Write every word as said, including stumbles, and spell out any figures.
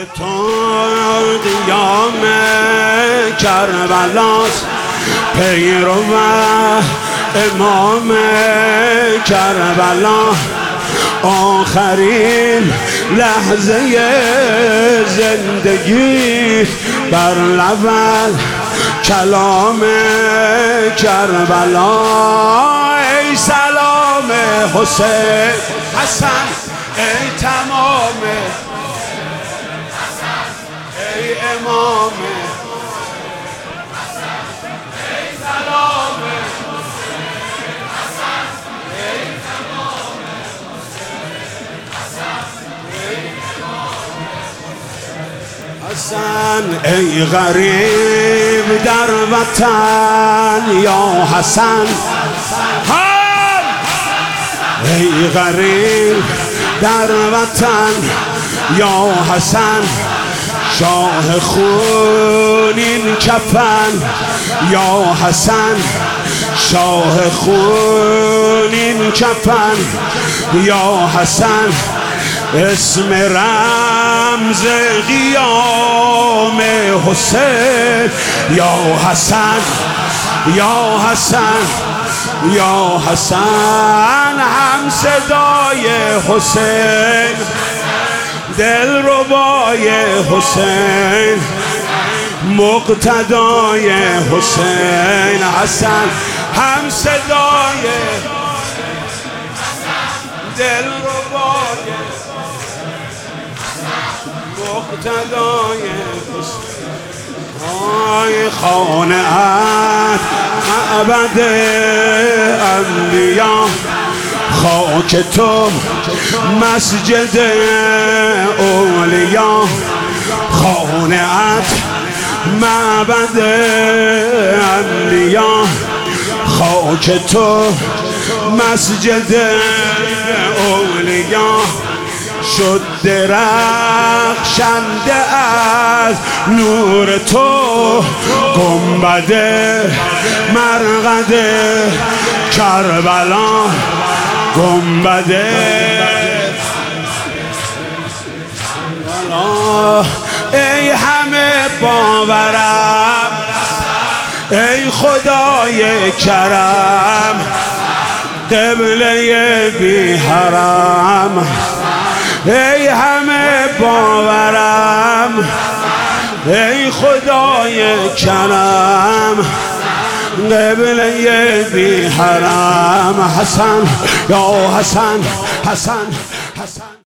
تو قیام کربلاست، پیرو و امام کربلا، آخرین لحظه زندگی بر لب کلام کربلا. ای سلام حسین حسن، ای تمام ای امام، ای سلام حسن، ای غریب در وطن یا حسن، ای غریب در وطن یا حسن، شاه خونین کفن یا حسن، شاه خونین کفن یا حسن، اسم رمز قیام حسین یا حسن، یا حسن یا حسن، هم صدای حسین، دلربای حسین، مقتدای حسین حسن، هم صدای دلربای مقتدای حسین. آی خانه‌ات معبد انبیا، خاک تو مسجد اولیا، خانه‌ات معبد انبیا، خاک تو مسجد اولیا، شد درخشنده از نور تو گنبد مرقد کربلا، گنبد کربلا. ای همه باورم، ای خدای کرم، قبله بی حرم، ای همه باورم، ای خدای کرم، قبله بی حرم. حسن یا حسن، حسن حسن.